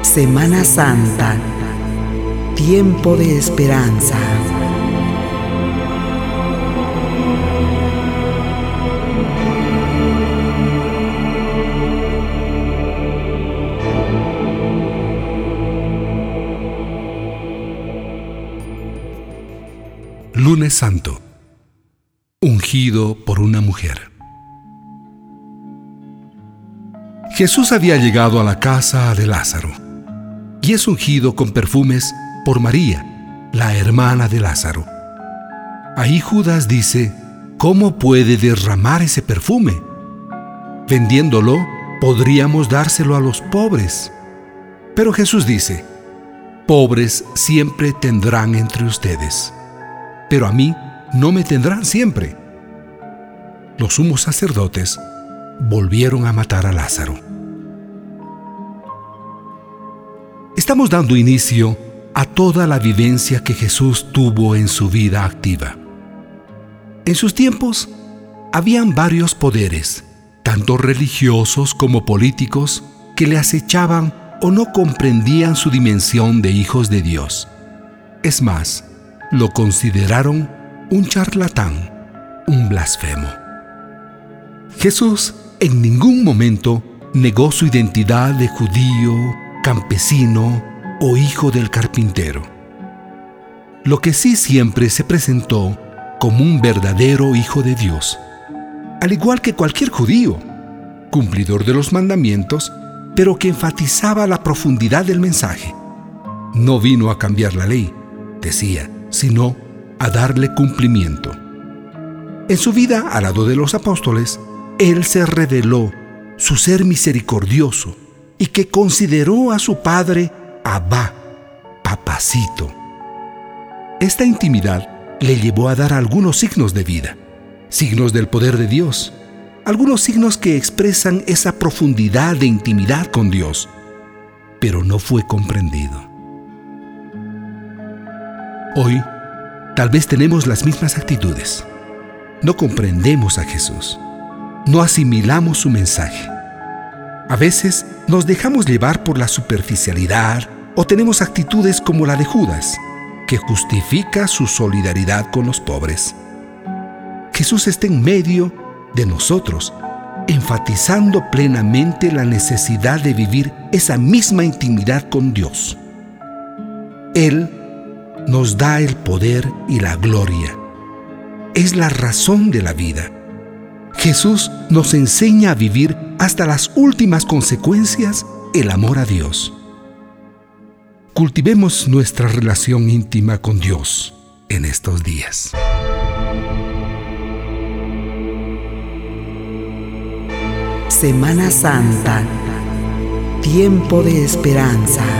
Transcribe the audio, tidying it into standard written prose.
Semana Santa, tiempo de esperanza. Lunes Santo. Ungido por una mujer. Jesús había llegado a la casa de Lázaro y es ungido con perfumes por María, la hermana de Lázaro. Ahí Judas dice: ¿cómo puede derramar ese perfume? Vendiéndolo, podríamos dárselo a los pobres. Pero Jesús dice: pobres siempre tendrán entre ustedes, pero a mí no me tendrán siempre. Los sumos sacerdotes volvieron a matar a Lázaro. Estamos dando inicio a toda la vivencia que Jesús tuvo en su vida activa. En sus tiempos, habían varios poderes, tanto religiosos como políticos, que le acechaban o no comprendían su dimensión de hijos de Dios. Es más, lo consideraron un charlatán, un blasfemo. Jesús en ningún momento negó su identidad de judío, campesino o hijo del carpintero. Lo que sí siempre se presentó como un verdadero hijo de Dios, al igual que cualquier judío, cumplidor de los mandamientos, pero que enfatizaba la profundidad del mensaje. No vino a cambiar la ley, decía, sino a darle cumplimiento. En su vida, al lado de los apóstoles, Él se reveló su ser misericordioso y que consideró a su Padre Abba, Papacito. Esta intimidad le llevó a dar algunos signos de vida, signos del poder de Dios, algunos signos que expresan esa profundidad de intimidad con Dios, pero no fue comprendido. Hoy, tal vez tenemos las mismas actitudes. No comprendemos a Jesús. No asimilamos su mensaje. A veces nos dejamos llevar por la superficialidad o tenemos actitudes como la de Judas, que justifica su solidaridad con los pobres. Jesús está en medio de nosotros, enfatizando plenamente la necesidad de vivir esa misma intimidad con Dios. Él nos da el poder y la gloria. Es la razón de la vida. Jesús nos enseña a vivir hasta las últimas consecuencias el amor a Dios. Cultivemos nuestra relación íntima con Dios en estos días. Semana Santa, tiempo de esperanza.